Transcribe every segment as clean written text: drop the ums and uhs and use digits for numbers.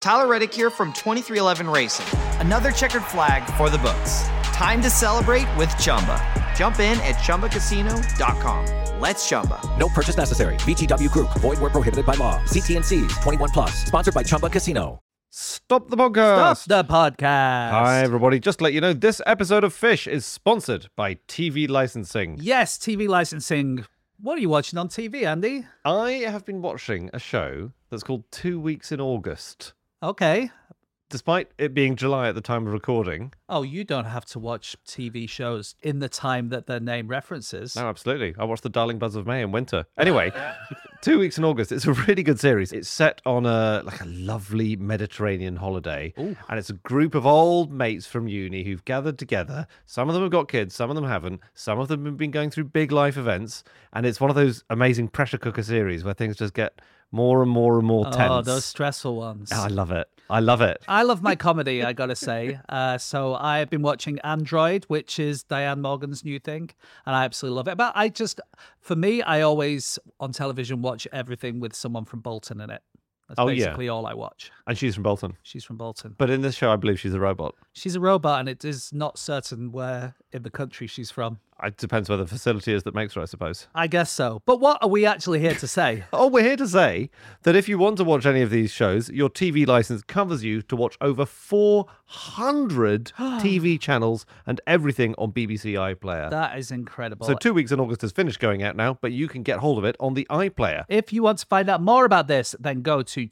Tyler Reddick here from 2311 Racing. Another checkered flag for the books. Time to celebrate with Chumba. Jump in at ChumbaCasino.com. Let's Chumba. No purchase necessary. VGW Group. Void where prohibited by law. CT&Cs. 21 plus. Sponsored by Chumba Casino. Stop the podcast. Stop the podcast. Hi, everybody. Just to let you know, this episode of Fish is sponsored by TV licensing. Yes, TV licensing. What are you watching on TV, Andy? I have been watching a show that's called 2 Weeks in August. Okay. Despite it being July at the time of recording. Oh, you don't have to watch TV shows in the time that their name references. No, absolutely. I watched The Darling Buzz of May in winter. Anyway, 2 Weeks in August. It's a really good series. It's set on a lovely Mediterranean holiday. Ooh. And it's a group of old mates from uni who've gathered together. Some of them have got kids, some of them haven't. Some of them have been going through big life events. And it's one of those amazing pressure cooker series where things just get more and more and more tense. Oh, those stressful ones. Oh, I love it. I love it. I love my comedy, I gotta say. So I've been watching Android, which is Diane Morgan's new thing, and I absolutely love it. But for me, I always on television watch everything with someone from Bolton in it. That's basically all I watch. And she's from Bolton. She's from Bolton. But in this show, I believe she's a robot. She's a robot, and it is not certain where in the country she's from. It depends where the facility is that makes her, I suppose. I guess so. But what are we actually here to say? Oh, we're here to say that if you want to watch any of these shows, your TV license covers you to watch over 400 TV channels and everything on BBC iPlayer. That is incredible. So 2 Weeks in August has finished going out now, but you can get hold of it on the iPlayer. If you want to find out more about this, then go to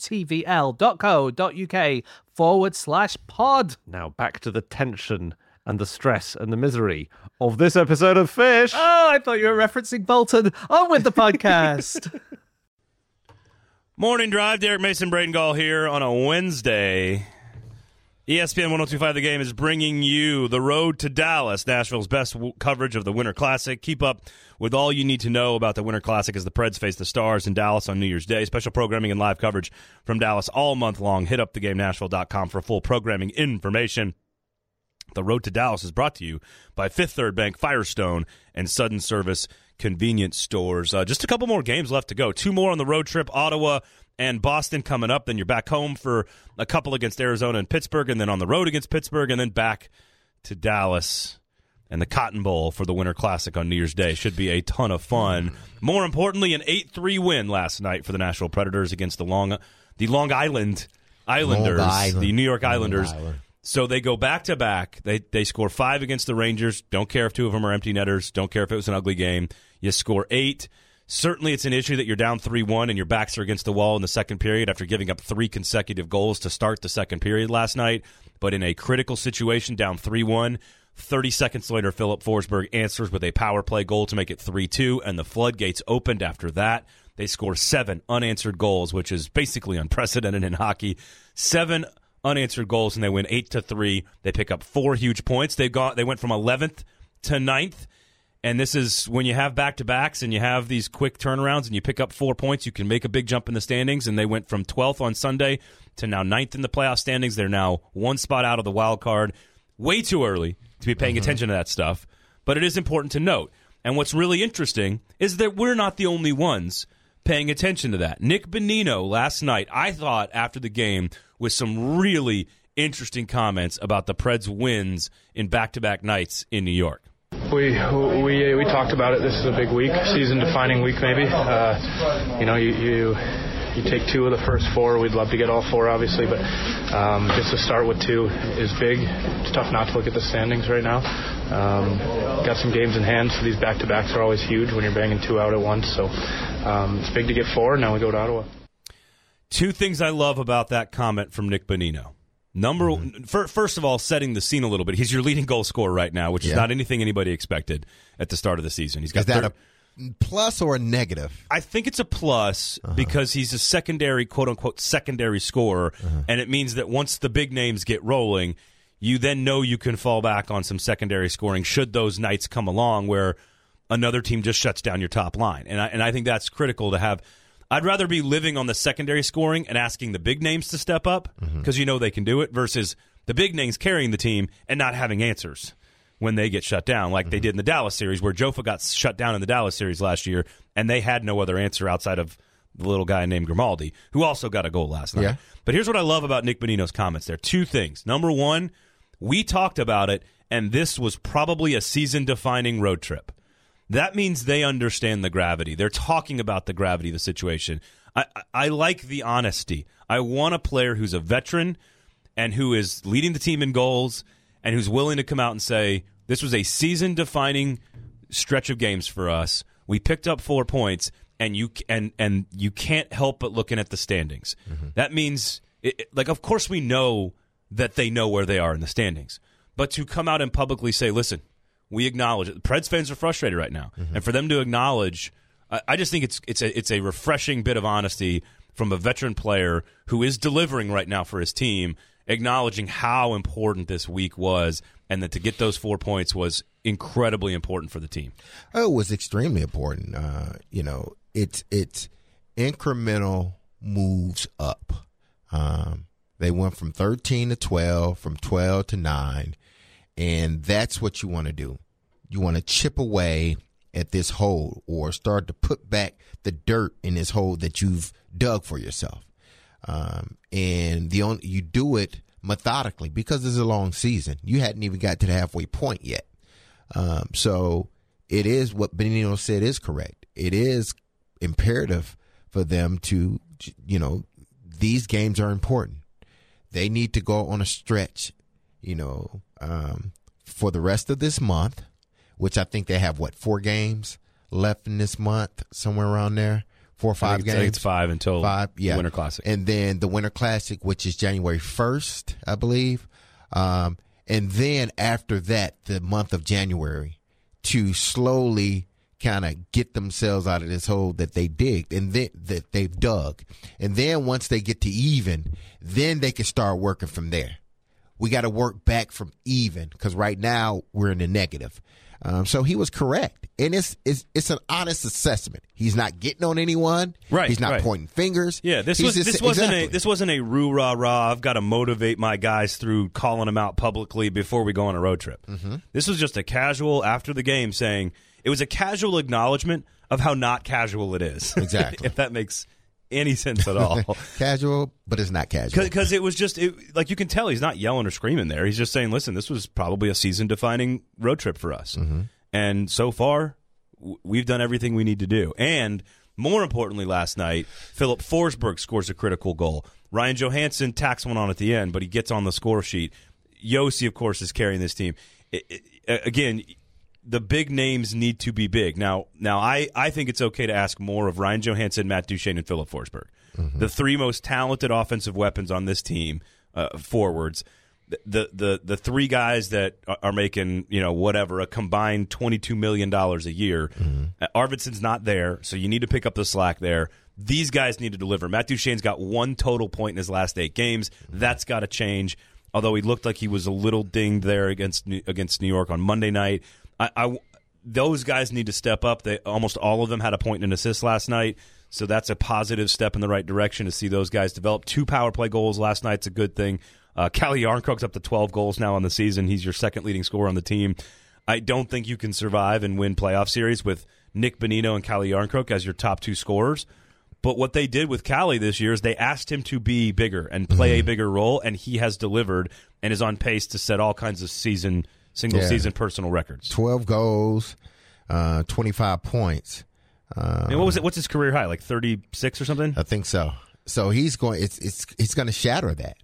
tvl.co.uk/pod. Now back to the tension and the stress and the misery of this episode of Fish. Oh, I thought you were referencing Bolton. On with the podcast. Morning Drive, Derek Mason, Braden Gall here on a Wednesday. ESPN 102.5 The Game is bringing you the road to Dallas, Nashville's best coverage of the Winter Classic. Keep up with all you need to know about the Winter Classic as the Preds face the Stars in Dallas on New Year's Day. Special programming and live coverage from Dallas all month long. Hit up thegamenashville.com for full programming information. The road to Dallas is brought to you by Fifth Third Bank, Firestone, and Sudden Service Convenience Stores. Just a couple more games left to go. 2 more on the road trip, Ottawa and Boston coming up. Then you're back home for a couple against Arizona and Pittsburgh, and then on the road against Pittsburgh, and then back to Dallas and the Cotton Bowl for the Winter Classic on New Year's Day. Should be a ton of fun. More importantly, an 8-3 win last night for the Nashville Predators against the Long Island Islanders, the New York Islanders. So they go back-to-back. They score 5 against the Rangers. Don't care if 2 of them are empty netters. Don't care if it was an ugly game. You score 8. Certainly it's an issue that you're down 3-1 and your backs are against the wall in the second period after giving up 3 consecutive goals to start the second period last night. But in a critical situation, down 3-1, 30 seconds later, Philip Forsberg answers with a power play goal to make it 3-2, and the floodgates opened after that. They score 7 unanswered goals, which is basically unprecedented in hockey. 7 unanswered goals, and they win 8-3. They pick up 4 huge points. They went from 11th to 9th, and this is when you have back-to-backs and you have these quick turnarounds and you pick up 4 points, you can make a big jump in the standings, and they went from 12th on Sunday to now 9th in the playoff standings. They're now 1 spot out of the wild card. Way too early to be paying attention to that stuff, but it is important to note. And what's really interesting is that we're not the only ones paying attention to that. Nick Bonino last night, I thought, after the game, with some really interesting comments about the Preds' wins in back-to-back nights in New York. We talked about it. This is a big week, season-defining week maybe. You take 2 of the first 4. We'd love to get all 4, obviously, but just to start with 2 is big. It's tough not to look at the standings right now. Got some games in hand, so these back-to-backs are always huge when you're banging 2 out at once. So it's big to get 4. Now we go to Ottawa. 2 things I love about that comment from Nick Bonino. First of all, setting the scene a little bit. He's your leading goal scorer right now, which is not anything anybody expected at the start of the season. He's got is that a plus or a negative? I think it's a plus because he's a secondary, quote-unquote, secondary scorer, and it means that once the big names get rolling, you then know you can fall back on some secondary scoring should those nights come along where another team just shuts down your top line. And I think that's critical to have. I'd rather be living on the secondary scoring and asking the big names to step up because you know they can do it versus the big names carrying the team and not having answers when they get shut down like they did in the Dallas series where Jofa got shut down in the Dallas series last year and they had no other answer outside of the little guy named Grimaldi, who also got a goal last night. Yeah. But here's what I love about Nick Bonino's comments there. Two things. Number one, we talked about it, and this was probably a season-defining road trip. That means they understand the gravity. They're talking about the gravity of the situation. I like the honesty. I want a player who's a veteran and who is leading the team in goals and who's willing to come out and say, this was a season-defining stretch of games for us. We picked up 4 points, and you can't help but looking at the standings. Mm-hmm. That means, of course we know that they know where they are in the standings. But to come out and publicly say, listen, we acknowledge it. Preds fans are frustrated right now. Mm-hmm. And for them to acknowledge, I just think it's a refreshing bit of honesty from a veteran player who is delivering right now for his team, acknowledging how important this week was and that to get those 4 points was incredibly important for the team. Oh, it was extremely important. It's incremental moves up. They went from 13 to 12, from 12 to 9, and that's what you want to do. You want to chip away at this hole or start to put back the dirt in this hole that you've dug for yourself. And you do it methodically because it's a long season. You hadn't even got to the halfway point yet. So it is what Bonino said is correct. It is imperative for them to, these games are important. They need to go on a stretch, for the rest of this month, which I think they have, 4 games left in this month, somewhere around there? 4 or 5 games? I think it's 5 until the Winter Classic. And then the Winter Classic, which is January 1st, I believe. And then after that, the month of January, to slowly kind of get themselves out of this hole that they digged and that they've dug. And then once they get to even, then they can start working from there. We got to work back from even because right now we're in the negative. So he was correct. And it's an honest assessment. He's not getting on anyone. Right. He's not pointing fingers. Yeah, this wasn't a roo rah rah. I've got to motivate my guys through calling them out publicly before we go on a road trip. Mm-hmm. This was just a casual after the game saying it was a casual acknowledgement of how not casual it is. Exactly. If that makes any sense at all. Casual, but it's not casual. Because it was just like you can tell he's not yelling or screaming there. He's just saying, listen, this was probably a season-defining road trip for us. Mm-hmm. And so far, we've done everything we need to do. And more importantly, last night, Philip Forsberg scores a critical goal. Ryan Johansson tacks one on at the end, but he gets on the score sheet. Yossi, of course, is carrying this team. Again, the big names need to be big. Now I think it's okay to ask more of Ryan Johansson, Matt Duchene, and Philip Forsberg. Mm-hmm. The 3 most talented offensive weapons on this team, forwards. The 3 guys that are making, a combined $22 million a year. Mm-hmm. Arvidsson's not there, so you need to pick up the slack there. These guys need to deliver. Matt Duchene's got 1 total point in his last 8 games. That's got to change, although he looked like he was a little dinged there against New York on Monday night. Those guys need to step up. Almost all of them had a point and an assist last night, so that's a positive step in the right direction to see those guys develop. 2 power play goals last night's a good thing. Calle Jarnkrok's up to 12 goals now on the season. He's your second leading scorer on the team. I don't think you can survive and win playoff series with Nick Bonino and Calle Jarnkrok as your top 2 scorers. But what they did with Calle this year is they asked him to be bigger and play a bigger role, and he has delivered and is on pace to set all kinds of single-season personal records. 12 goals, 25 points. And what was it? What's his career high? Like 36 or something? I think so. So he's going. It's going to shatter that.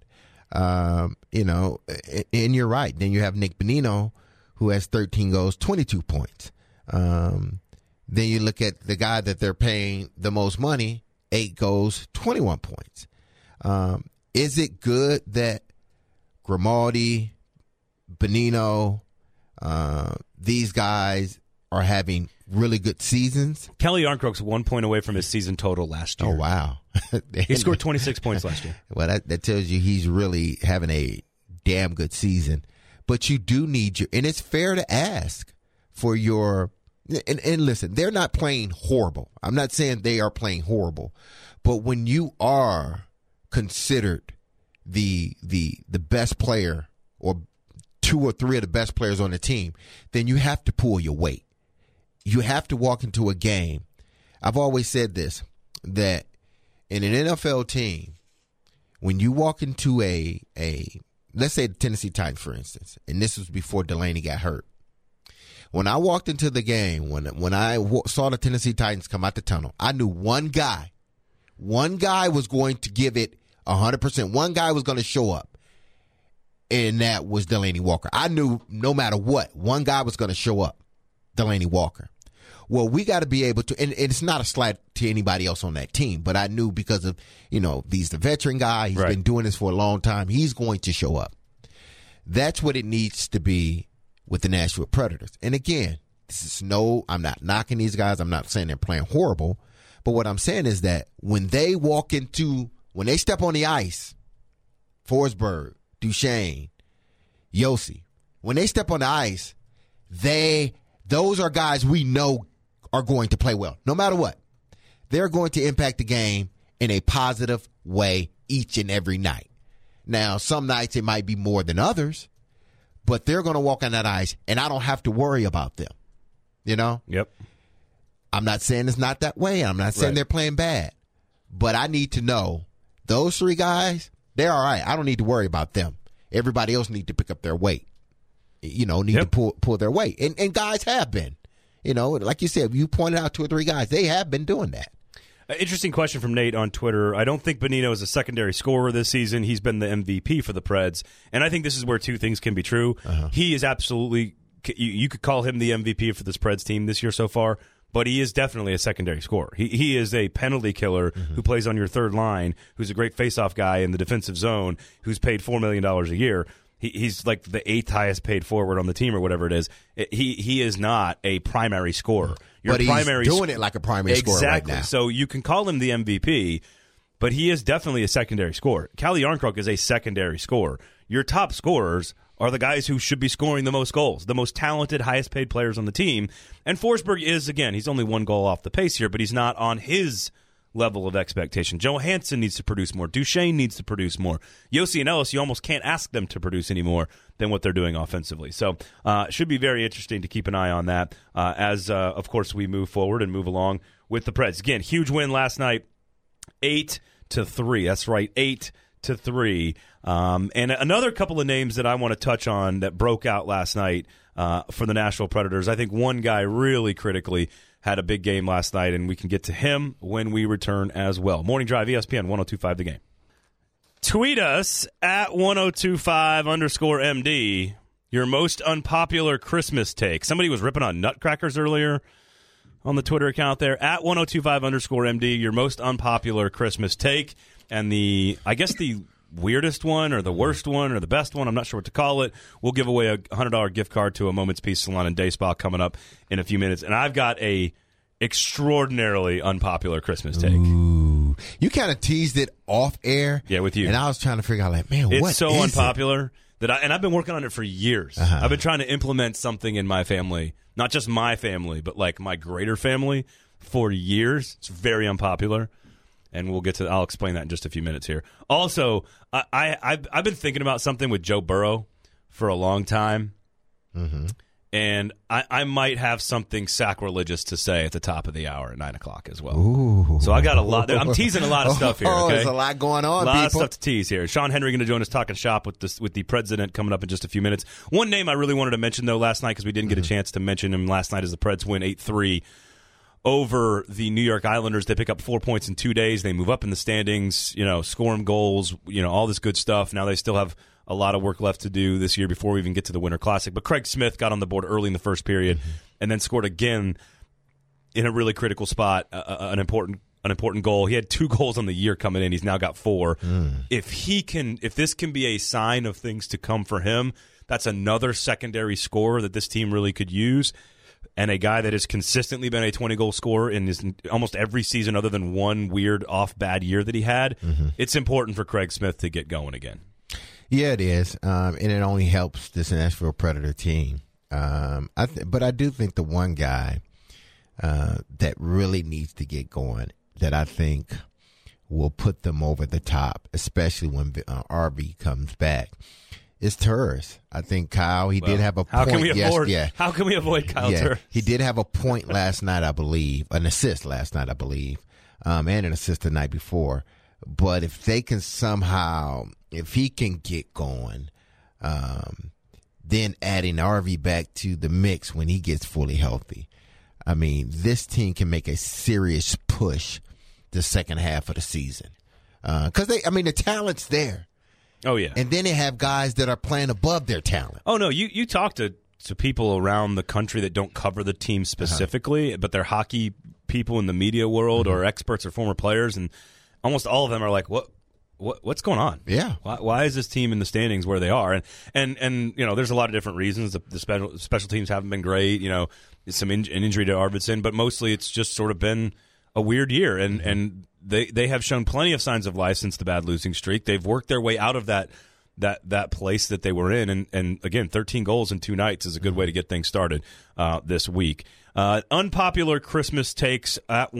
And you're right. Then you have Nick Bonino, who has 13 goals, 22 points. Then you look at the guy that they're paying the most money, 8 goals, 21 points. Is it good that Grimaldi, Bonino, these guys are having really good seasons? Calle Jarnkrok's 1 point away from his season total last year. Oh, wow. He scored 26 points last year. Well, that tells you he's really having a damn good season. But you do need and it's fair to ask for your, and listen, they're not playing horrible. I'm not saying they are playing horrible. But when you are considered the best player or 2 or 3 of the best players on the team, then you have to pull your weight. You have to walk into a game. I've always said this, that in an NFL team, when you walk into a let's say the Tennessee Titans, for instance, and this was before Delaney got hurt. When I walked into the game, when I saw the Tennessee Titans come out the tunnel, I knew one guy was going to give it 100%. One guy was going to show up, and that was Delaney Walker. I knew no matter what, one guy was going to show up, Delaney Walker. Well, we got to be able to, and it's not a slight to anybody else on that team, but I knew because of, he's the veteran guy. He's been doing this for a long time. He's going to show up. That's what it needs to be with the Nashville Predators. And again, I'm not knocking these guys. I'm not saying they're playing horrible, but what I'm saying is that when they step on the ice, Forsberg, Duchesne, Yossi, when they step on the ice, those are guys we know are going to play well. No matter what, they're going to impact the game in a positive way each and every night. Now, some nights it might be more than others, but they're going to walk on that ice, and I don't have to worry about them. Yep. I'm not saying it's not that way. I'm not saying they're playing bad, but I need to know those three guys, they're all right. I don't need to worry about them. Everybody else need to pick up their weight. To pull their weight. And guys have been. Like you said, you pointed out 2 or 3 guys. They have been doing that. Interesting question from Nate on Twitter. I don't think Bonino is a secondary scorer this season. He's been the MVP for the Preds. And I think this is where 2 things can be true. He is absolutely, you could call him the MVP for this Preds team this year so far, but he is definitely a secondary scorer. He is a penalty killer who plays on your third line, who's a great faceoff guy in the defensive zone, who's paid $4 million a year. He's like the 8th highest paid forward on the team or whatever it is. He is not a primary scorer. But he's doing it like a primary scorer right now. So you can call him the MVP, but he is definitely a secondary scorer. Calle Jarnkrok is a secondary scorer. Your top scorers are the guys who should be scoring the most goals, the most talented, highest paid players on the team. And Forsberg is, again, he's only 1 goal off the pace here, but he's not on his level of expectation. Johansson needs to produce more. Duchesne needs to produce more. Yossi and Ellis, you almost can't ask them to produce any more than what they're doing offensively. So it should be very interesting to keep an eye on that as, of course, we move forward and move along with the Preds. Again, huge win last night, 8-3. That's right, 8-3. And another couple of names that I want to touch on that broke out last night for the Nashville Predators. I think one guy really critically had a big game last night, and we can get to him when we return as well. Morning Drive, ESPN 102.5 The Game. Tweet us at 1025_MD your most unpopular Christmas take. Somebody was ripping on nutcrackers earlier on the Twitter account there, at 1025_MD, your most unpopular Christmas take. And the weirdest one or the worst one or the best one, I'm not sure what to call it. We'll give away a $100 gift card to a Moment's Peace Salon and Day Spa coming up in a few minutes. And I've got a extraordinarily unpopular Christmas take. Ooh. You kind of teased it off air. Yeah, with you. And I was trying to figure out, what it's so unpopular that I've been working on it for years. I've been trying to implement something in my family, not just my family, but like my greater family for years. It's very unpopular. And I'll explain that in just a few minutes here. Also, I've been thinking about something with Joe Burrow for a long time. And I might have something sacrilegious to say at the top of the hour at 9 o'clock as well. Ooh. So I got a lot. I'm teasing a lot of stuff here. Okay? There's a lot going on, a lot of stuff to tease here. Sean Henry going to join us talking shop with the president coming up in just a few minutes. One name I really wanted to mention, though, last night, because we didn't get a chance to mention him last night, as the Preds win 8-3 over the New York Islanders. They pick up 4 points in 2 days. They move up in the standings, score them goals, all this good stuff. Now they still have a lot of work left to do this year before we even get to the Winter Classic. But Craig Smith got on the board early in the first period and then scored again in a really critical spot, an important goal. He had 2 goals on the year coming in. He's now got 4. If this can be a sign of things to come for him, that's another secondary scorer that this team really could use. And a guy that has consistently been a 20-goal scorer in almost every season other than one weird bad year that he had. It's important for Craig Smith to get going again. Yeah, it is. And it only helps this Nashville Predator team. But I do think the one guy that really needs to get going, that I think will put them over the top, especially when RV comes back, is Turris. I think Kyle, he did have a point. How can we avoid Kyle Turris? He did have a point last night, I believe, an assist last night, I believe. and an assist the night before. But if they can somehow, if he can get going, then adding RV back to the mix when he gets fully healthy, I mean, this team can make a serious push the second half of the season. Because the talent's there. Oh, yeah. And then they have guys that are playing above their talent. Oh, no, you talk to people around the country that don't cover the team specifically, but they're hockey people in the media world or experts or former players, and almost all of them are like, what's going on? Yeah. Why is this team in the standings where they are? And there's a lot of different reasons. The special teams haven't been great. Some an injury to Arvidsson, but mostly it's just sort of been a weird year. And they have shown plenty of signs of life since the bad losing streak. They've worked their way out of that place that they were in. And again, 13 goals in 2 nights is a good way to get things started this week. Unpopular Christmas takes at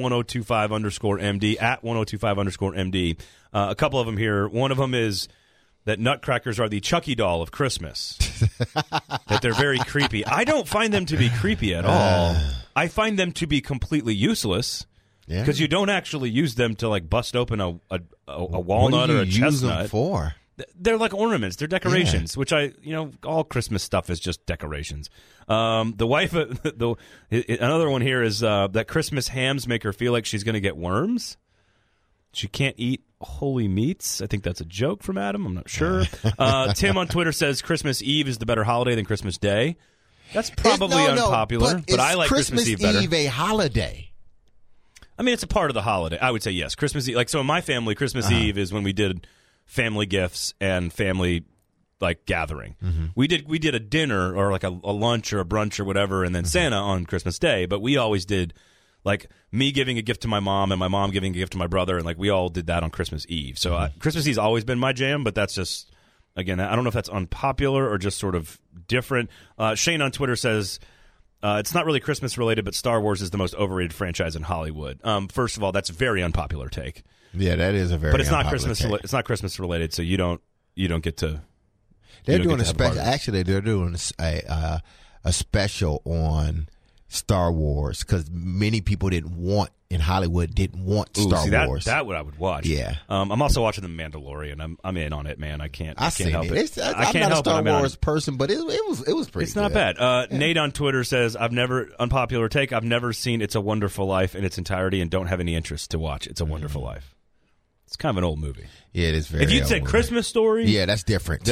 1025_MD, at 1025_MD. A couple of them here. One of them is that nutcrackers are the Chucky doll of Christmas. That they're very creepy. I don't find them to be creepy at all. I find them to be completely useless because you don't actually use them to like bust open a walnut or a chestnut. Use them for? They're like ornaments. They're decorations, which all Christmas stuff is just decorations. The wife, another one here is that Christmas hams make her feel like she's going to get worms. She can't eat holy meats. I think that's a joke from Adam. I'm not sure. Tim on Twitter says Christmas Eve is the better holiday than Christmas Day. That's probably unpopular, but I like Christmas Eve better. Christmas Eve a holiday? I mean, it's a part of the holiday. I would say yes. Christmas Eve, so in my family, Christmas Eve is when we did family gifts and family gathering. We did a dinner or like a lunch or a brunch or whatever, and then Santa on Christmas Day. But we always did me giving a gift to my mom and my mom giving a gift to my brother, and we all did that on Christmas Eve. So Christmas Eve's always been my jam, but that's just, again, I don't know if that's unpopular or just sort of different. Shane on Twitter says it's not really Christmas related, but Star Wars is the most overrated franchise in Hollywood. First of all, that's a very unpopular take. Yeah, that is a very. But it's not Christmas. It's not Christmas related, so you don't get to. They're doing a special. Actually, they're doing a special on Star Wars because many people didn't want Star Wars. That what I would watch. Yeah. I'm also watching The Mandalorian. I'm in on it, man. I can't help it. I'm not a Star Wars person, but it was pretty. It's not bad. Nate on Twitter says unpopular take. I've never seen It's a Wonderful Life in its entirety and don't have any interest to watch It's a Wonderful Life. It's kind of an old movie. Yeah, it is very. If you'd said Christmas Story, yeah, that's different.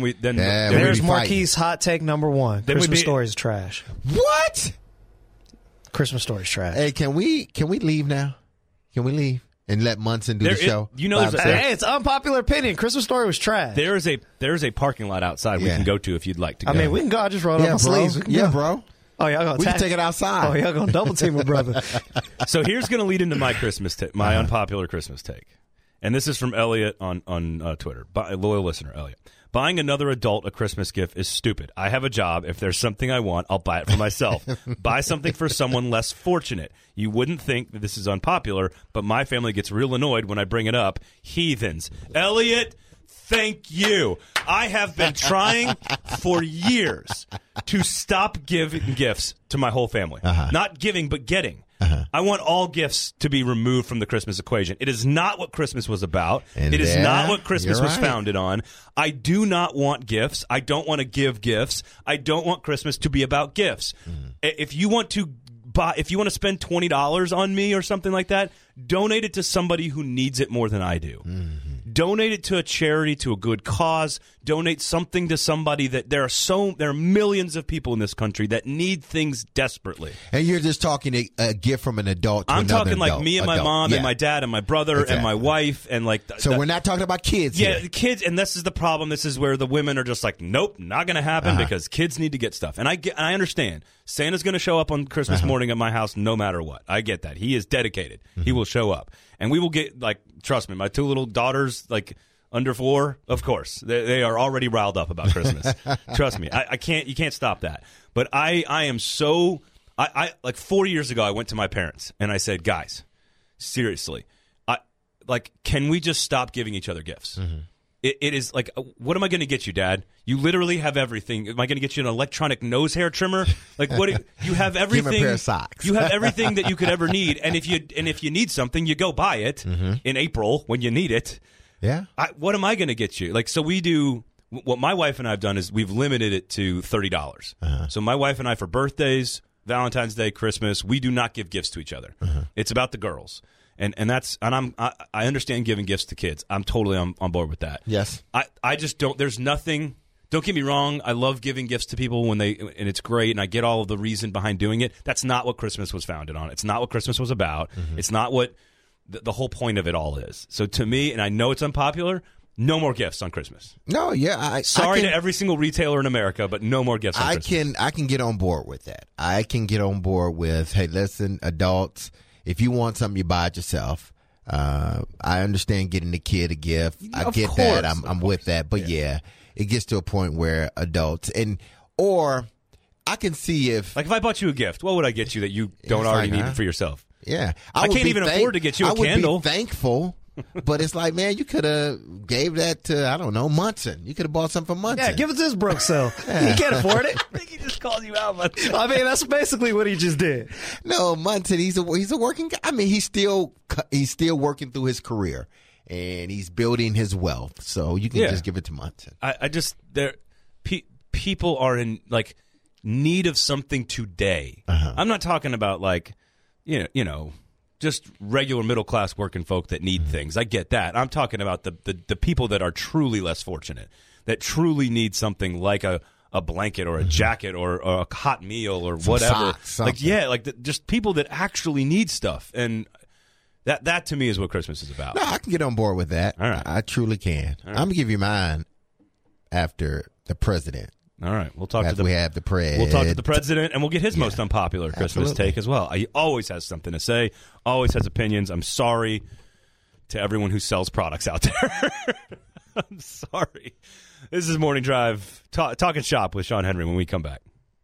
There's Marquis' hot take number one. Christmas Story is trash. What? Christmas Story's trash. Hey, can we leave now? Can we leave and let Munson do the show? It's unpopular opinion. Christmas Story was trash. There is a parking lot outside we can go to if you'd like to go. I mean, we can go. I just rolled up my sleeves. Bro. Oh, y'all gonna we can take it outside. Oh, y'all gonna double team my brother. So here's gonna lead into my Christmas my unpopular Christmas take. And this is from Elliot on Twitter, a loyal listener, Elliot. Buying another adult a Christmas gift is stupid. I have a job. If there's something I want, I'll buy it for myself. Buy something for someone less fortunate. You wouldn't think that this is unpopular, but my family gets real annoyed when I bring it up. Heathens. Elliot, thank you. I have been trying for years to stop giving gifts to my whole family. Not giving, but getting. I want all gifts to be removed from the Christmas equation. It is not what Christmas was about. It is not what Christmas was founded on. I do not want gifts. I don't want to give gifts. I don't want Christmas to be about gifts. If you want to spend $20 on me or something like that, donate it to somebody who needs it more than I do. Donate it to a charity, to a good cause. Donate something to somebody that there are millions of people in this country that need things desperately. And you're just talking a gift from an adult to another talking adult, like me and my mom and my dad and my brother and my wife and So we're not talking about kids here. Yeah, kids, and this is the problem. This is where the women are just like, nope, not going to happen because kids need to get stuff. And I understand. Santa's going to show up on Christmas morning at my house no matter what. I get that. He is dedicated. He will show up. And we will get, trust me, my 2 little daughters, under 4, of course. They are already riled up about Christmas. Trust me. You can't stop that. But I am so, 4 years ago, I went to my parents and I said, guys, seriously, can we just stop giving each other gifts? it is like, what am I going to get you, Dad? You literally have everything. Am I going to get you an electronic nose hair trimmer? Like, what? You have everything. Give him a pair of socks. You have everything that you could ever need. And if you need something, you go buy it in April when you need it. Yeah. What am I going to get you? Like, so we do. What my wife and I have done is we've limited it to $30. So my wife and I, for birthdays, Valentine's Day, Christmas, we do not give gifts to each other. It's about the girls. And I understand giving gifts to kids. I'm totally on board with that. Yes. I just don't. There's nothing. Don't get me wrong. I love giving gifts to people and it's great, and I get all of the reason behind doing it. That's not what Christmas was founded on. It's not what Christmas was about. It's not what the whole point of it all is. So to me, and I know it's unpopular, no more gifts on Christmas. No, yeah. Sorry to every single retailer in America, but no more gifts on Christmas. I can get on board with that. I can get on board with, hey, listen, adults. If you want something, you buy it yourself. I understand getting the kid a gift. I get that. I'm with that. But yeah, it gets to a point where adults or I can see if I bought you a gift, what would I get you that you don't already need for yourself? Yeah, I can't even afford to get you a candle. I would be thankful. But it's like, man, you could have gave that to, I don't know, Munson. You could have bought something from Munson. Yeah, give it to his Brooks cell. He can't afford it. I think he just called you out. I mean, that's basically what he just did. No, Munson, he's a working guy. I mean, he's still working through his career, and he's building his wealth. So you can just give it to Munson. People are in like need of something today. I'm not talking about like, you know. Just regular middle-class working folk that need things. I get that. I'm talking about the people that are truly less fortunate, that truly need something like a blanket or a jacket or a hot meal or whatever. Socks, just people that actually need stuff. And that to me is what Christmas is about. No, I can get on board with that. All right. I truly can. All right. I'm going to give you mine after the president. All right, we'll talk to the president, and we'll get his most unpopular Christmas take as well. He always has something to say, always has opinions. I'm sorry to everyone who sells products out there. I'm sorry. This is Morning Drive, talking shop with Sean Henry when we come back.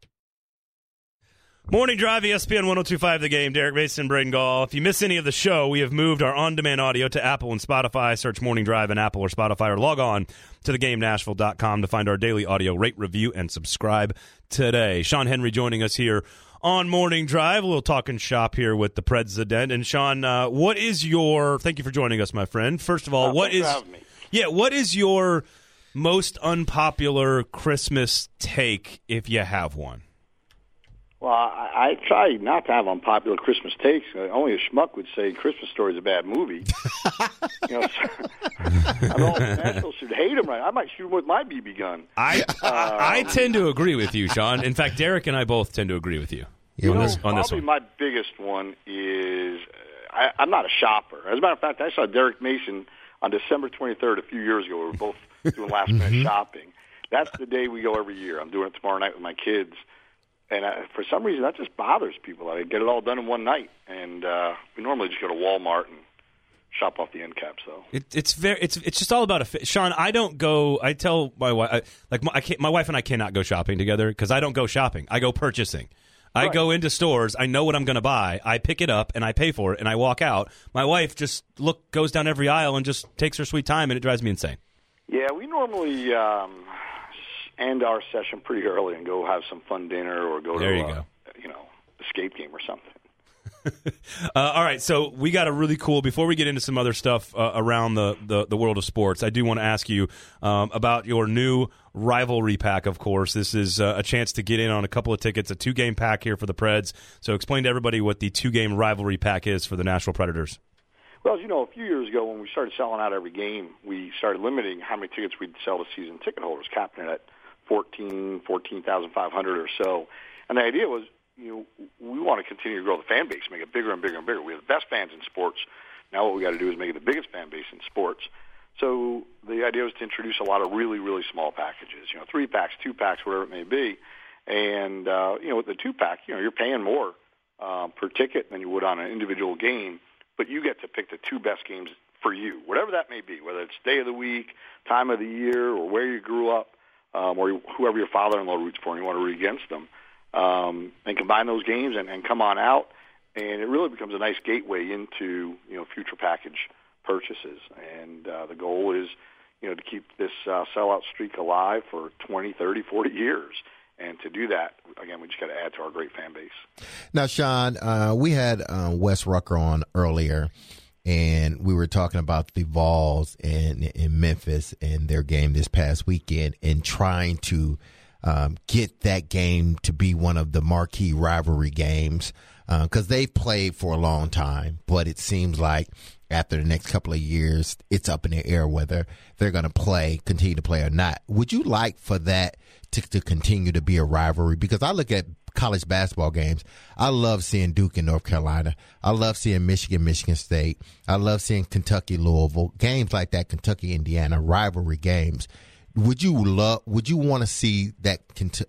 Morning Drive, ESPN 102.5 The Game. Derek Mason, Braden Gall. If you miss any of the show, we have moved our on-demand audio to Apple and Spotify. Search Morning Drive in Apple or Spotify, or log on to thegamenashville.com to find our daily audio. Rate, review, and subscribe today. Sean Henry joining us here on Morning Drive. A little talking shop here with the president. And Sean, what is your? Thank you for joining us, my friend. First of all, what is your most unpopular Christmas take, if you have one? Well, I try not to have unpopular Christmas takes. Only a schmuck would say Christmas Story is a bad movie. Nashville should hate him. Right? I might shoot him with my BB gun. I tend to agree with you, Sean. In fact, Derek and I both tend to agree with you on this one. Probably my biggest one is I'm not a shopper. As a matter of fact, I saw Derek Mason on December 23rd a few years ago. We were both doing last-minute shopping. That's the day we go every year. I'm doing it tomorrow night with my kids. And for some reason, that just bothers people. I get it all done in one night, and we normally just go to Walmart and shop off the end cap. So it's just all about Sean, I don't go. I tell my wife my wife and I cannot go shopping together because I don't go shopping. I go purchasing. I go into stores. I know what I'm going to buy. I pick it up and I pay for it and I walk out. My wife just goes down every aisle and just takes her sweet time, and it drives me insane. Yeah, we normally end our session pretty early and go have some fun dinner or go to escape game or something. All right, so we got a really cool. Before we get into some other stuff around the world of sports, I do want to ask you about your new rivalry pack. Of course, this is a chance to get in on a couple of tickets, a 2-game pack here for the Preds. So, explain to everybody what the 2-game rivalry pack is for the Nashville Predators. Well, as you know, a few years ago when we started selling out every game, we started limiting how many tickets we'd sell to season ticket holders, capping it at 14,500 or so. And the idea was, we want to continue to grow the fan base, make it bigger and bigger and bigger. We have the best fans in sports. Now what we got to do is make it the biggest fan base in sports. So the idea was to introduce a lot of really, really small packages, 3-packs, 2-packs, whatever it may be. And, with the 2-pack, you're paying more per ticket than you would on an individual game, but you get to pick the 2 best games for you, whatever that may be, whether it's day of the week, time of the year, or where you grew up. Or whoever your father-in-law roots for, and you want to root against them, and combine those games and come on out, and it really becomes a nice gateway into future package purchases. And the goal is, to keep this sellout streak alive for 20, 30, 40 years. And to do that, again, we just got to add to our great fan base. Now, Sean, we had Wes Rucker on earlier, and we were talking about the Vols in Memphis and their game this past weekend and trying to get that game to be one of the marquee rivalry games because they've played for a long time, but it seems like after the next couple of years, it's up in the air whether they're going to continue to play or not. Would you like for that to continue to be a rivalry? Because I look at college basketball games. I love seeing Duke and North Carolina. I love seeing Michigan State. I love seeing Kentucky, Louisville. Games like that, Kentucky, Indiana, rivalry games. Would you want to see that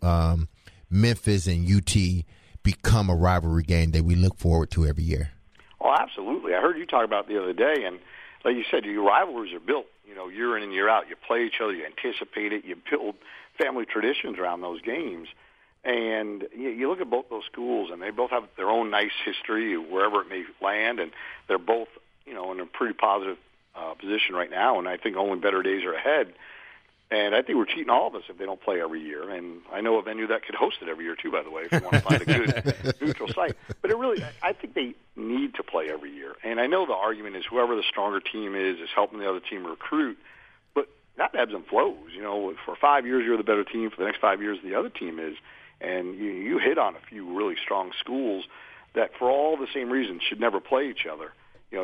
Memphis and UT become a rivalry game that we look forward to every year? Oh, absolutely. I heard you talk about it the other day, and like you said, your rivalries are built, year in and year out. You play each other, you anticipate it, you build family traditions around those games. And you look at both those schools, and they both have their own nice history wherever it may land, and they're both, in a pretty positive position right now, and I think only better days are ahead. And I think we're cheating all of us if they don't play every year. And I know a venue that could host it every year, too, by the way, if you want to find a good neutral site. But I think they need to play every year. And I know the argument is whoever the stronger team is helping the other team recruit. But that ebbs and flows. For 5 years, you're the better team. For the next 5 years, the other team is. And you hit on a few really strong schools that, for all the same reasons, should never play each other.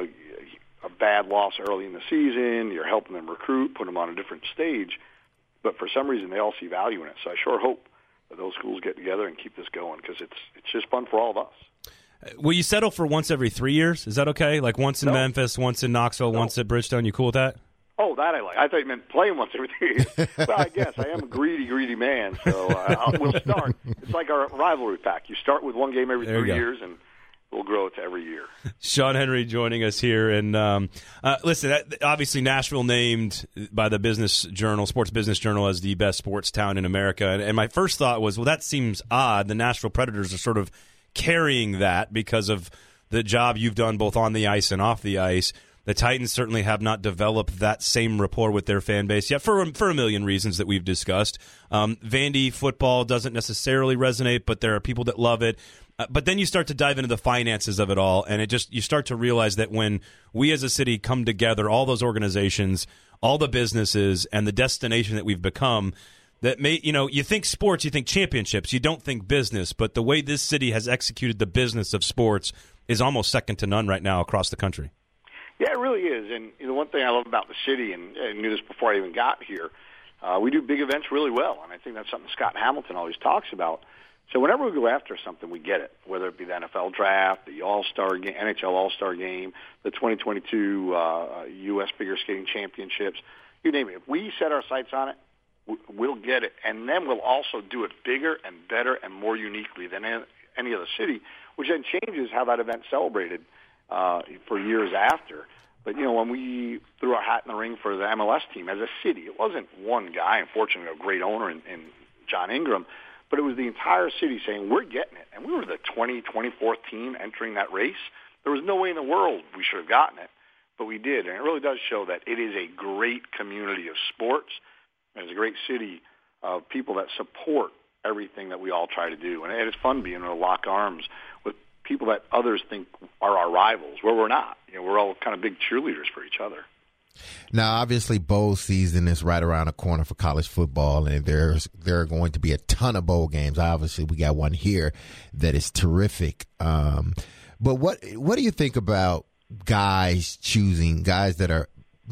A bad loss early in the season, you're helping them recruit, put them on a different stage. But for some reason, they all see value in it. So I sure hope that those schools get together and keep this going because it's just fun for all of us. Will you settle for once every 3 years? Is that okay? Like once in Memphis, once in Knoxville, once at Bridgestone? You cool with that? Oh, that I like. I thought you meant playing once every 3 years. Well, I guess. I am a greedy man, so we'll start. It's like our rivalry pack. You start with one game every 3 years, and we'll grow it to every year. Sean Henry joining us here. And listen, obviously Nashville named by the Sports Business Journal as the best sports town in America. And my first thought was, well, that seems odd. The Nashville Predators are sort of carrying that because of the job you've done both on the ice and off the ice. The Titans certainly have not developed that same rapport with their fan base yet for a million reasons that we've discussed. Vandy football doesn't necessarily resonate, but there are people that love it. But then you start to dive into the finances of it all, and you start to realize that when we as a city come together, all those organizations, all the businesses, and the destination that we've become, that you think sports, you think championships, you don't think business. But the way this city has executed the business of sports is almost second to none right now across the country. Yeah, it really is. And the one thing I love about the city, and I knew this before I even got here, we do big events really well. And I think that's something Scott Hamilton always talks about. So whenever we go after something, we get it, whether it be the NFL draft, the All-Star game, NHL All-Star game, the 2022 U.S. Figure Skating Championships, you name it. If we set our sights on it, we'll get it. And then we'll also do it bigger and better and more uniquely than any other city, which then changes how that event's celebrated for years after. But, when we threw our hat in the ring for the MLS team as a city, it wasn't one guy, unfortunately, a great owner in John Ingram, but it was the entire city saying, we're getting it. And we were the 24th team entering that race. There was no way in the world we should have gotten it, but we did. And it really does show that it is a great community of sports, and it's a great city of people that support everything that we all try to do. And it's fun being able to lock arms with people that others think are our rivals, where we're not. We're all kind of big cheerleaders for each other. Now, obviously, bowl season is right around the corner for college football, and there are going to be a ton of bowl games. Obviously, we got one here that is terrific. But what do you think about guys that are,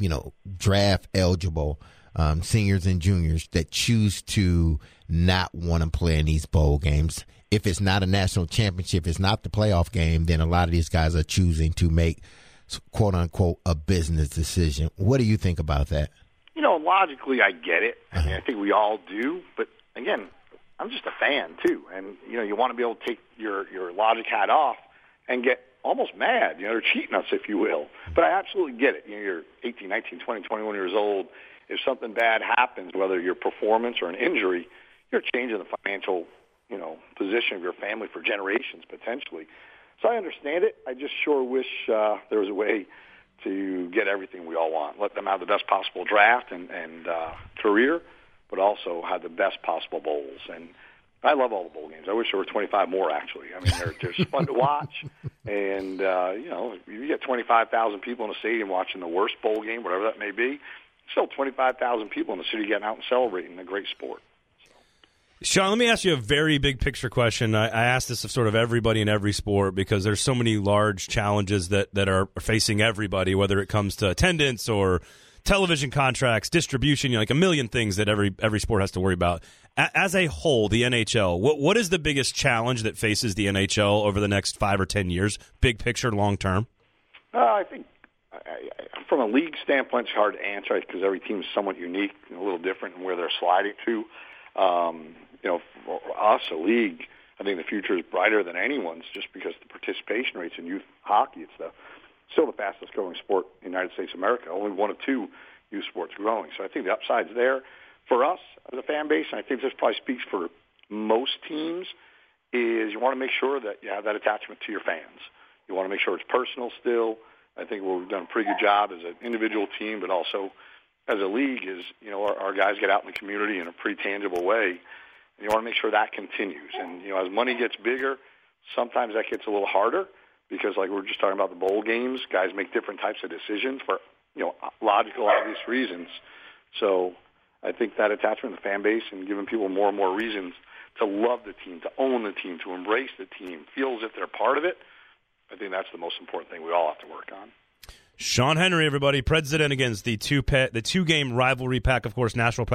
draft eligible, seniors and juniors that choose to not want to play in these bowl games? If it's not a national championship, it's not the playoff game, then a lot of these guys are choosing to make, quote unquote, a business decision. What do you think about that? Logically, I get it. I mean, I think we all do. But again, I'm just a fan too, and you want to be able to take your logic hat off and get almost mad. They're cheating us, if you will. But I absolutely get it. You're 18, 19, 20, 21 years old. If something bad happens, whether your performance or an injury, you're changing the financial position of your family for generations potentially. So I understand it. I just sure wish there was a way to get everything we all want. Let them have the best possible draft and career, but also have the best possible bowls. And I love all the bowl games. I wish there were 25 more, actually. I mean, they're just fun to watch. And, you get 25,000 people in a stadium watching the worst bowl game, whatever that may be, still 25,000 people in the city getting out and celebrating a great sport. Sean, let me ask you a very big picture question. I ask this of sort of everybody in every sport because there's so many large challenges that are facing everybody, whether it comes to attendance or television contracts, distribution, like a million things that every sport has to worry about. As a whole, the NHL, what is the biggest challenge that faces the NHL over the next 5 or 10 years, big picture, long term? I think from a league standpoint, it's hard to answer because every team is somewhat unique and a little different in where they're sliding to. For us, a league, I think the future is brighter than anyone's just because the participation rates in youth hockey, it's still the fastest growing sport in the United States of America. Only 1 of 2 youth sports growing. So I think the upside's there. For us as a fan base, and I think this probably speaks for most teams, is you want to make sure that you have that attachment to your fans. You want to make sure it's personal still. I think we've done a pretty good job as an individual team, but also as a league is, our guys get out in the community in a pretty tangible way. And you want to make sure that continues. And, as money gets bigger, sometimes that gets a little harder because, like we were just talking about the bowl games, guys make different types of decisions for, logical, obvious reasons. So I think that attachment to the fan base and giving people more and more reasons to love the team, to own the team, to embrace the team, feel as if they're part of it, I think that's the most important thing we all have to work on. Sean Henry, everybody, president against the two-game rivalry pack, of course,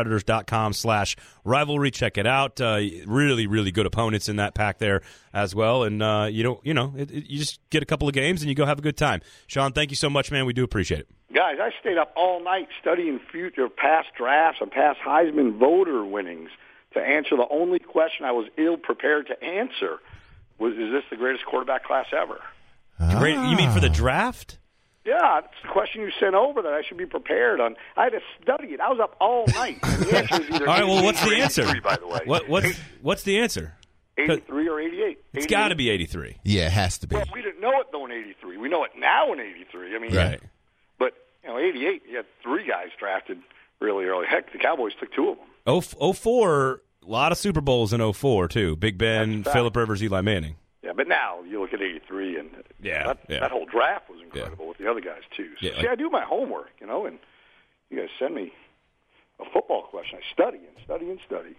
NashvillePredators.com/rivalry. Check it out. Really, really good opponents in that pack there as well. And, you just get a couple of games and you go have a good time. Sean, thank you so much, man. We do appreciate it. Guys, I stayed up all night studying past drafts and past Heisman voter winnings to answer the only question I was ill-prepared to answer. Is this the greatest quarterback class ever? Great. You mean for the draft? Yeah, that's the question you sent over that I should be prepared on. I had to study it. I was up all night. And the answer is either all right, well, what's the answer? 83, by the way. What's the answer? 83 or 88? It's got to be 83. Yeah, it has to be. Well, we didn't know it though in 83. We know it now in 83. I mean, right. But 88, you had 3 guys drafted really early. Heck, the Cowboys took 2 of them. 04, a lot of Super Bowls in 04 too. Big Ben, Phillip Rivers, Eli Manning. Yeah, but now you look at 83, and that whole draft was incredible with the other guys, too. So, I do my homework, and you guys send me a football question. I study and study and study.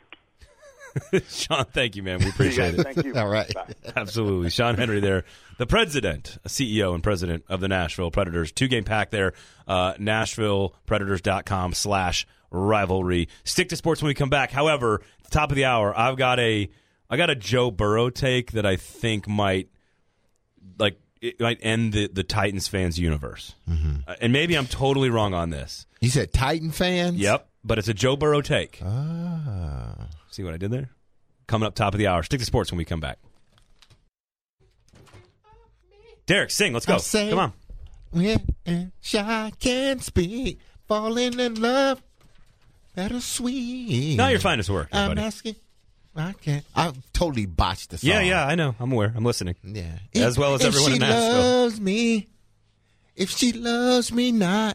Sean, thank you, man. We appreciate it. Thank you. All right. Bye. Absolutely. Sean Henry there, the president, CEO and president of the Nashville Predators. 2-game pack there, NashvillePredators.com/rivalry. Stick to sports when we come back. However, at the top of the hour, I got a Joe Burrow take that I think might end the Titans fans universe. Mm-hmm. And maybe I'm totally wrong on this. You said Titan fans? Yep, but it's a Joe Burrow take. Ah. See what I did there? Coming up top of the hour. Stick to sports when we come back. Derek, sing. Let's go. Come on. When I can speak, falling in love, bittersweet. Not your finest work, I'm buddy. asking. I can't. I totally botched the song. Yeah, I know. I'm aware. I'm listening. Yeah. As well as everyone in Nashville. If she loves me, if she loves me not.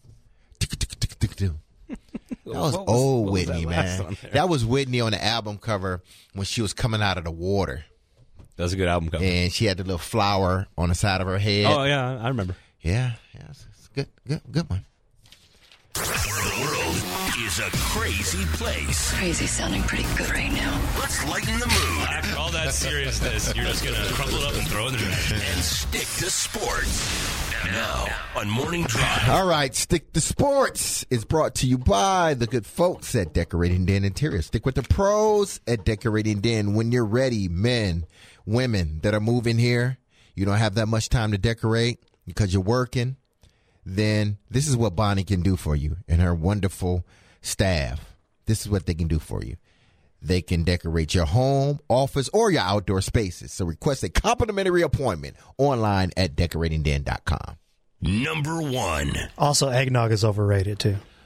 That was old Whitney, man. That was Whitney on the album cover when she was coming out of the water. That was a good album cover. And she had the little flower on the side of her head. Oh, yeah, I remember. Yeah, it's good one. The world is a crazy place. Crazy sounding pretty good right now. Let's lighten the mood. After all that seriousness, you're just going to crumple it up and throw it in the trash. And stick to sports. Now on Morning Drive. All right, Stick to Sports is brought to you by the good folks at Decorating Den Interior. Stick with the pros at Decorating Den. When you're ready, men, women that are moving here, you don't have that much time to decorate because you're working, then this is what Bonnie can do for you and her wonderful staff. This is what they can do for you. They can decorate your home, office, or your outdoor spaces. So request a complimentary appointment online at decoratingden.com. Number 1. Also, eggnog is overrated, too.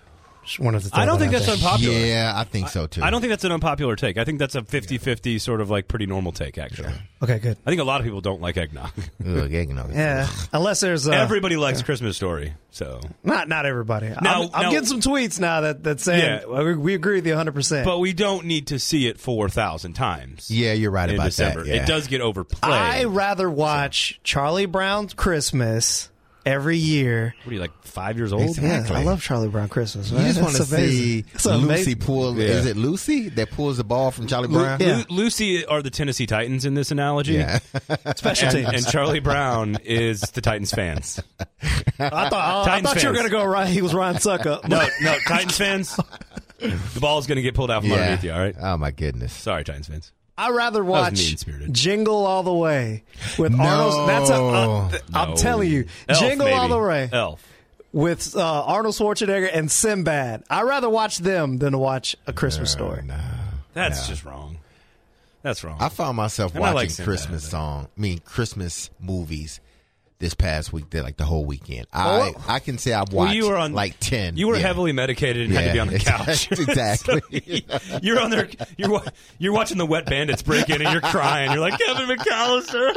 wanted to throw I don't that think out that's there. unpopular. Yeah, I think so too. I don't think that's an unpopular take. I think that's a 50-50 sort of like pretty normal take, actually. Yeah. Okay, good. I think a lot of people don't like eggnog. Ugh, eggnog. Yeah, unless there's Everybody likes Christmas Story, so not everybody. Now- I'm getting some tweets now that saying we agree with you 100%. but we don't need to see it 4,000 times. Yeah, you're right in about December. that. Yeah. It does get overplayed. I rather watch Charlie Brown's Christmas every year. What are you, like 5 years old? Exactly. Yeah, I love Charlie Brown Christmas. You Man. just want to That's amazing. see It's Lucy amazing. pull. Yeah. Is it Lucy that pulls the ball from Charlie Brown? Yeah. Lucy are the Tennessee Titans in this analogy. Yeah. Special teams. And Charlie Brown is the Titans fans. I thought Titans you were fans. going to go right. He was Ryan Suckup. No, Titans fans. The ball's going to get pulled out from underneath you, all right? Oh, my goodness. Sorry, Titans fans. I'd rather watch mean-spirited. Jingle All the Way with No. Arnold. I'm No. telling you, Elf, Jingle All maybe. the Way Elf. with Arnold Schwarzenegger and Sinbad. I'd rather watch them than to watch A Christmas Story. No. That's just wrong. That's wrong. I found myself And I watching like Sinbad, Christmas movies this past week, like the whole weekend. I can say I've watched you were on, like 10. You were Yeah. heavily medicated and had to be on the couch. Exactly. So you're on there. You're watching the Wet Bandits break in, and you're crying. You're like Kevin McAllister.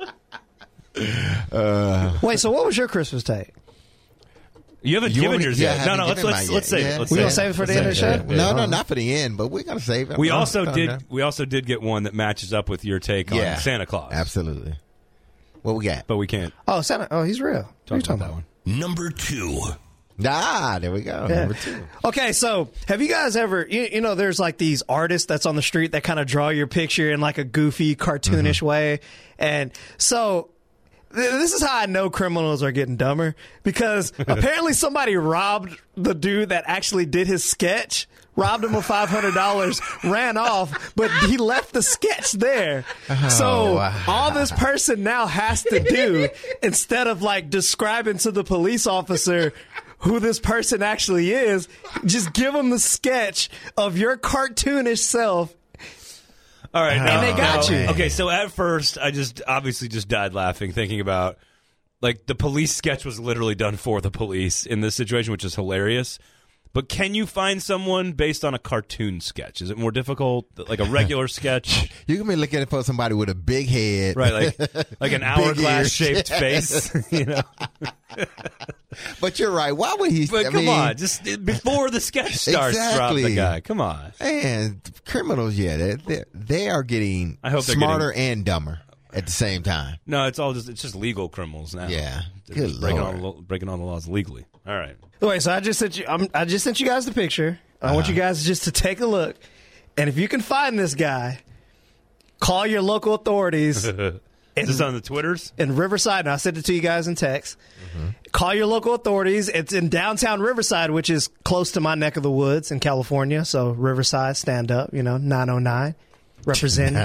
Wait, so what was your Christmas take? You haven't You given want me- yours yeah, I yet. No, haven't given mine let's yet. save Yeah. it. Let's We save gonna it. save it for Let's the end of the show? Yeah. No, not for the end, but we're gonna save it. We Oh, also calm did. down. We also did get one that matches up with your take on Santa Claus. Absolutely. What we got? But we can't Oh, Santa. Oh, he's real. What are you talk talking about that one. Number 2. There we go. Yeah. Number 2. Okay, so have you guys ever, you know, there's like these artists that's on the street that kind of draw your picture in like a goofy, cartoonish way. And so this is how I know criminals are getting dumber, because apparently somebody robbed the dude that actually did his sketch, robbed him of $500, ran off, but he left the sketch there. So all this person now has to do, instead of like describing to the police officer who this person actually is, just give them the sketch of your cartoonish self. All right, And they got you. Okay, so at first, I just obviously just died laughing, thinking about like the police sketch was literally done for the police in this situation, which is hilarious. But can you find someone based on a cartoon sketch? Is it more difficult, like a regular sketch? You can be looking for somebody with a big head, Right, like an hourglass-shaped face, you know. But you're right. Why would he? But come on, just before the sketch starts, drop the guy. Come on. And criminals, they are getting I hope they're smarter and dumber at the same time. No, it's just legal criminals now. Yeah, They're good just breaking Lord. breaking all the laws legally. All right. Wait, so I just sent you guys the picture. I want you guys just to take a look, and if you can find this guy, call your local authorities. Is this on the Twitters? In Riverside, and I sent it to you guys in text. Call your local authorities. It's in downtown Riverside, which is close to my neck of the woods in California. So Riverside, stand up, 909. Representing.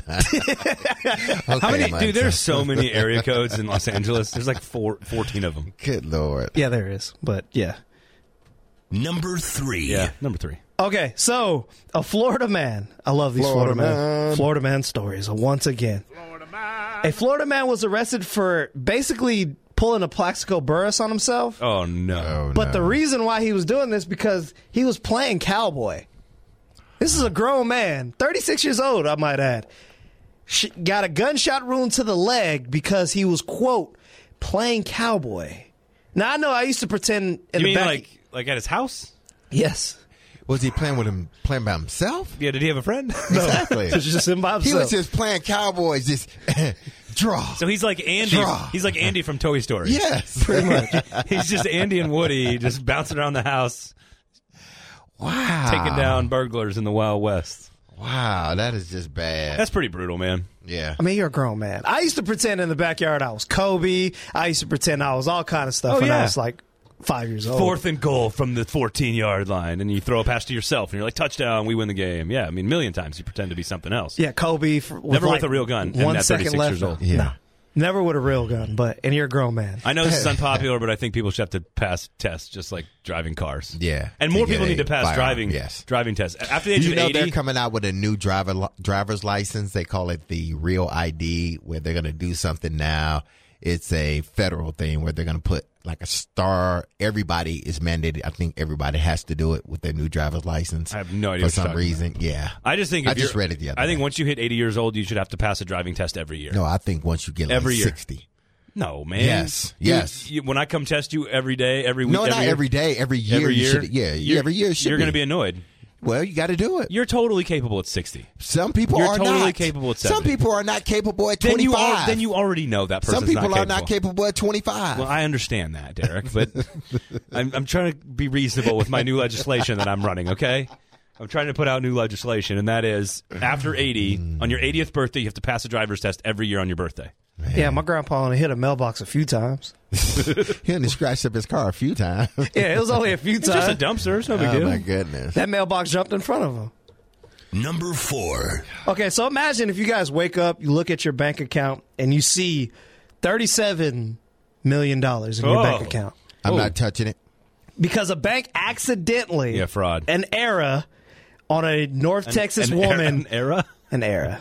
909. How many? Okay, Dude, there's so many area codes in Los Angeles. There's like 14 of them. Good Lord. Yeah, there is. But yeah. Number 3. Yeah, number 3. Okay, so a Florida man. I love these Florida man stories. Once again, a Florida man was arrested for basically pulling a Plaxico Burress on himself. Oh no! But the reason why he was doing this because he was playing cowboy. This is a grown man, 36 years old, I might add. Got a gunshot wound to the leg because he was, quote, playing cowboy. Now, I know I used to pretend in You the mean back. like at his house? Yes. Was he playing by himself? Yeah, did he have a friend? Exactly. It's just him by himself. He was just playing cowboys, just draw. So he's like Andy. Draw. He's like Andy from Toy Story. Yes. pretty much. He's just Andy and Woody just bouncing around the house. Wow. Taking down burglars in the Wild West. Wow, that is just bad. That's pretty brutal, man. Yeah. I mean, you're a grown man. I used to pretend in the backyard I was Kobe. I used to pretend I was all kind of stuff Oh, when I yeah. was like 5 years old. 4th and goal from the 14-yard line, and you throw a pass to yourself, and you're like, touchdown, we win the game. Yeah, I mean, a million times you pretend to be something else. Yeah, Kobe. Never with a real gun, and 1 at second 36 left. years old. Yeah. No. Never with a real gun, and you're a grown man. I know this is unpopular, but I think people should have to pass tests, just like driving cars. Yeah. And more To get people need a to pass firearm, yes. driving tests. After the age You of know 80, they're coming out with a new driver's license. They call it the Real ID, where they're going to do something now. It's a federal thing where they're going to put like a star. Everybody is mandated. I think everybody has to do it with their new driver's license. I have no idea for some reason. Yeah, I just think I just read it the other I think day. once you hit 80 years old, you should have to pass a driving test every year. No, I think once you get like Every year. 60. No, man. Yes. When I come test you every day, every week, No, every not year, every day. Every year. every you year, should, yeah, every year should you're going to be annoyed. Well, you got to do it. You're totally capable at 60. Some people You're are totally not. capable at 70. Some people are not capable at Then 25. then you already know that person's Some people not are not capable at 25. Well, I understand that, Derek, but I'm trying to be reasonable with my new legislation that I'm running, okay? I'm trying to put out new legislation, and that is after 80, on your 80th birthday, you have to pass a driver's test every year on your birthday. Man. Yeah, my grandpa only hit a mailbox a few times. He only scratched up his car a few times. Yeah, it was only a few It's times. just a dumpster. It's no big Oh, deal. my goodness. That mailbox jumped in front of him. Number 4. Okay, so imagine if you guys wake up, you look at your bank account, and you see $37 million in your bank account. I'm not touching it. Because a bank accidentally, fraud, an error on a North Texas woman. An error?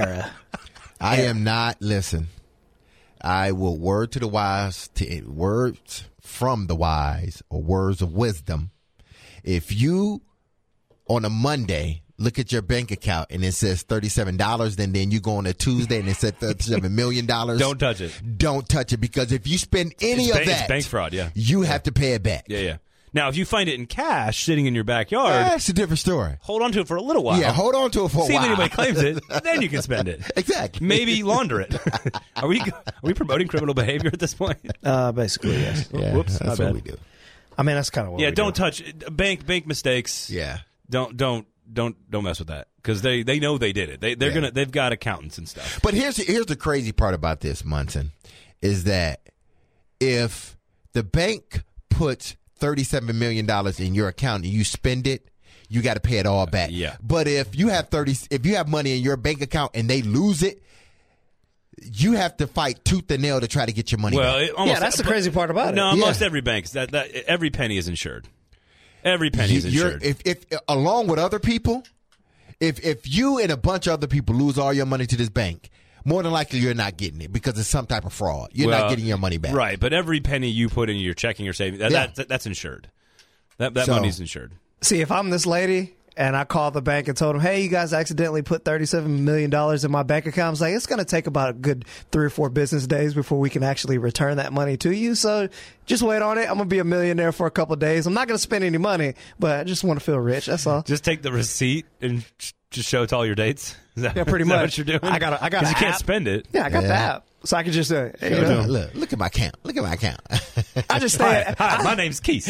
I am not, listen, I will word to the wise, to words from the wise, or words of wisdom. If you, on a Monday, look at your bank account and it says $37, then you go on a Tuesday and it says $37 million. Don't touch it. Don't touch it, because if you spend any of that, it's bank fraud, yeah. you have to pay it back. Yeah. Now, if you find it in cash sitting in your backyard, That's a different story. hold on to it for a little while. Yeah, hold on to it for a See while. if anybody claims it, then you can spend it. Exactly. Maybe launder it. Are we promoting criminal behavior at this point? Basically, yes. Yeah, Whoops, that's my what bad. we do. I mean, that's kind of what Yeah, we don't do. touch bank mistakes. Yeah. Don't mess with that, because they know they did it. They've got accountants and stuff. But here's the crazy part about this, Munson, is that if the bank puts $37 million in your account and you spend it, you got to pay it all back. Yeah. But if you have money in your bank account and they lose it, you have to fight tooth and nail to try to get your money back. Yeah, that's the crazy part about it. No, Yeah. most every bank, that every penny is insured. Every penny is insured. If along with other people, if you and a bunch of other people lose all your money to this bank, more than likely you're not getting it because it's some type of fraud. You're not getting your money back. Right, but every penny you put into your checking or savings, that's insured. That money's insured. See, if I'm this lady and I called the bank and told them, hey, you guys accidentally put $37 million in my bank account, I was like, it's going to take about a good 3 or 4 business days before we can actually return that money to you. So just wait on it. I'm going to be a millionaire for a couple of days. I'm not going to spend any money, but I just want to feel rich. That's all. Just take the receipt and just show it's all your dates. Is that, Yeah, pretty is that much. what you're doing? I got 'Cause you an can't app. spend it. Yeah, I got the Yeah. app. So I can just Look at my account. Look at my account. I just stay Hi, my name's Keith.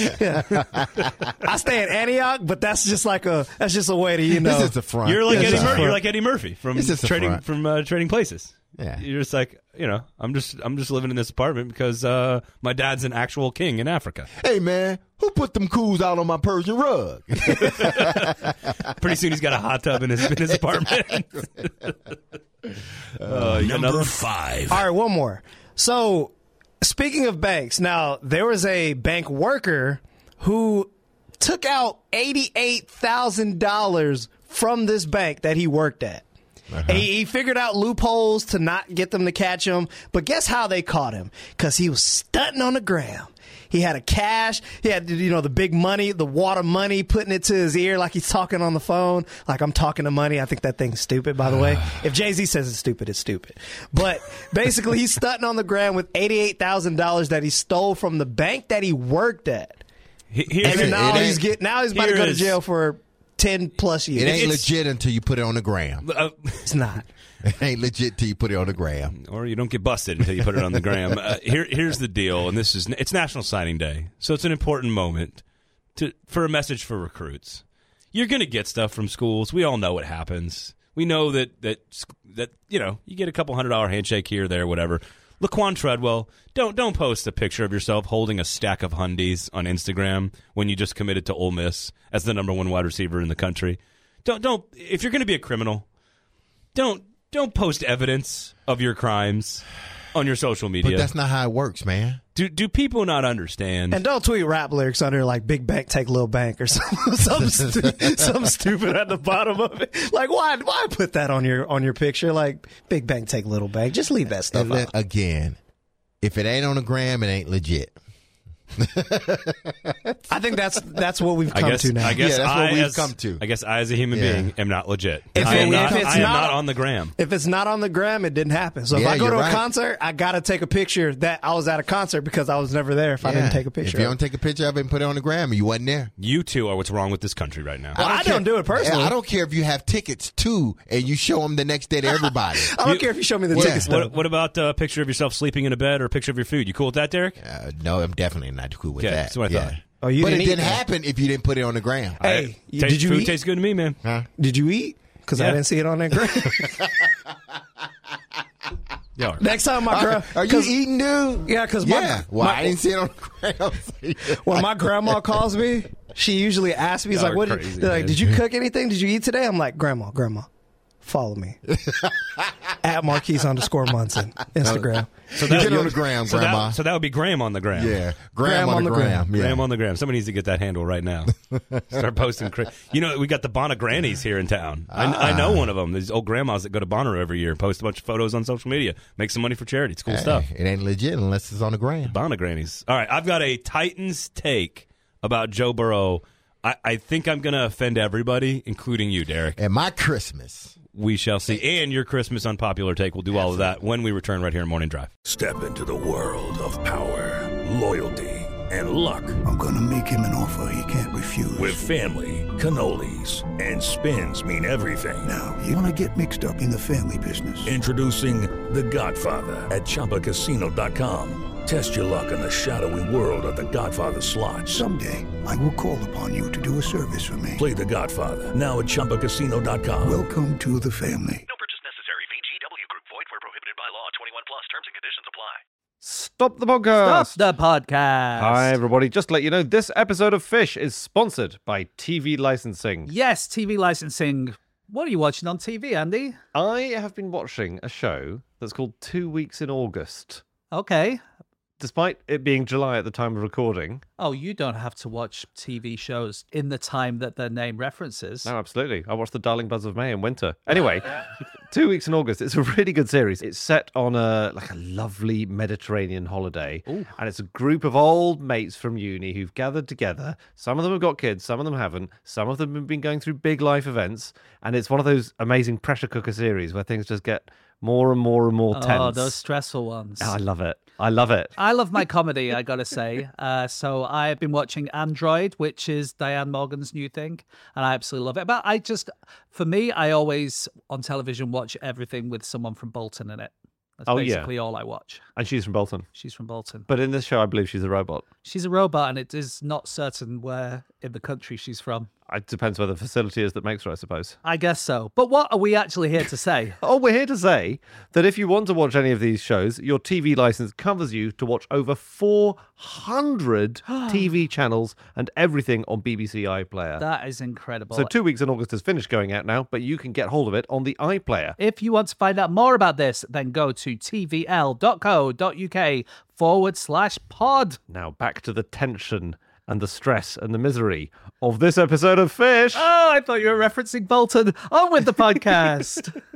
I stay in Antioch, but that's just a way to, This is the front. You're like This Eddie is the Murphy. front. You're like Eddie Murphy from This is the trading front. Trading Places. Yeah. You're just like, I'm just living in this apartment because my dad's an actual king in Africa. Hey, man, who put them cools out on my Persian rug? Pretty soon he's got a hot tub in his apartment. Number 5. All right, one more. So, speaking of banks, now there was a bank worker who took out $88,000 from this bank that he worked at. He figured out loopholes to not get them to catch him, but guess how they caught him? Because he was stunting on the ground. He had a cash. He had, the big money, the water money, putting it to his ear like he's talking on the phone. Like, I'm talking to money. I think that thing's stupid, by the way. If Jay-Z says it's stupid, it's stupid. But basically, he's stunting on the ground with $88,000 that he stole from the bank that he worked at. And then now he's about to go to jail for 10 plus years. It ain't legit until you put it on the gram. It's not. It ain't legit till you put it on the gram. Or you don't get busted until you put it on the gram. Here's the deal, and it's National Signing Day, so it's an important moment for a message for recruits. You're going to get stuff from schools. We all know what happens. We know that you get a couple $100 handshake here, there, whatever. Laquan Treadwell, don't post a picture of yourself holding a stack of Hundies on Instagram when you just committed to Ole Miss as the number 1 wide receiver in the country. Don't if you're going to be a criminal, don't post evidence of your crimes on your social media. But that's not how it works, man. Do people not understand? And don't tweet rap lyrics under like "Big Bank Take Little Bank" or something stupid at the bottom of it. Like, why put that on your picture? Like, "Big Bank Take Little Bank." Just leave that stuff out. Again, if it ain't on the gram, it ain't legit. I think that's what we've come to now. I guess that's what we've come to. I guess I, as a human being, am not legit. If I am it's not on the gram. If it's not on the gram, it didn't happen. So if I go to a concert, I got to take a picture that I was at a concert because I was never there if I didn't take a picture. If you don't take a picture of it and put it on the gram, you wasn't there. You two are what's wrong with this country right now. Well, I don't do it personally. I don't care if you have tickets too and you show them the next day to everybody. I don't care if you show me the tickets. What about a picture of yourself sleeping in a bed or a picture of your food? You cool with that, Derek? No, I'm definitely not cool with that. That's what I thought. Oh, you but didn't it didn't happen if you didn't put it on the gram. Hey, did you food eat? Tastes good to me, man. Huh? Did you eat? Because I didn't see it on that gram. Next time my grandma... Are you eating, dude? Yeah, because I didn't see it on the gram. When my grandma calls me, she usually asks me, like, did you cook anything? Did you eat today? I'm like, Grandma, follow me. At Marquise_Munson, Instagram. So that, get on the gram, Grandma. So that would be Graham on the gram. Yeah, Graham on the gram. Yeah. Graham on the gram. Somebody needs to get that handle right now. Start posting. We got the Bonner Grannies here in town. I know one of them. These old grandmas that go to Bonnaroo every year and post a bunch of photos on social media. Make some money for charity. It's cool stuff. It ain't legit unless it's on the gram. Bonner Grannies. All right, I've got a Titans take about Joe Burrow. I think I'm going to offend everybody, including you, Derek. And my Christmas. We shall see. And your Christmas unpopular take. We'll do all of that when we return right here in Morning Drive. Step into the world of power, loyalty, and luck. I'm going to make him an offer he can't refuse. With family, cannolis, and spins mean everything. Now, you want to get mixed up in the family business. Introducing The Godfather at ChumbaCasino.com. Test your luck in the shadowy world of The Godfather slot. Someday, I will call upon you to do a service for me. Play The Godfather now at ChumbaCasino.com. Welcome to the family. No purchase necessary. VGW Group. Void where prohibited by law. 21 plus. Terms and conditions apply. Stop the podcast. Stop the podcast. Hi, everybody. Just to let you know, this episode of Fish is sponsored by TV licensing. Yes, TV licensing. What are you watching on TV, Andy? I have been watching a show that's called 2 Weeks in August. Okay. Despite it being July at the time of recording. Oh, you don't have to watch TV shows in the time that their name references. No, absolutely. I watched The Darling Buzz of May in winter. Anyway, 2 Weeks in August. It's a really good series. It's set on a lovely Mediterranean holiday. Ooh. And it's a group of old mates from uni who've gathered together. Some of them have got kids, some of them haven't. Some of them have been going through big life events. And it's one of those amazing pressure cooker series where things just get more and more and more tense. Oh, those stressful ones. Oh, I love it. I love it. I love my comedy, I gotta say. So I've been watching Android, which is Diane Morgan's new thing, and I absolutely love it. But for me, I always on television watch everything with someone from Bolton in it. That's basically all I watch. And she's from Bolton. She's from Bolton. But in this show, I believe she's a robot. She's a robot, and it is not certain where in the country she's from. It depends where the facility is that makes her, I suppose. I guess so. But what are we actually here to say? We're here to say that if you want to watch any of these shows, your TV license covers you to watch over 400 TV channels and everything on BBC iPlayer. That is incredible. So 2 Weeks in August has finished going out now, but you can get hold of it on the iPlayer. If you want to find out more about this, then go to tvl.co.uk/pod. Now back to the tension and the stress and the misery of this episode of Fish. Oh, I thought you were referencing Bolton. On with the podcast.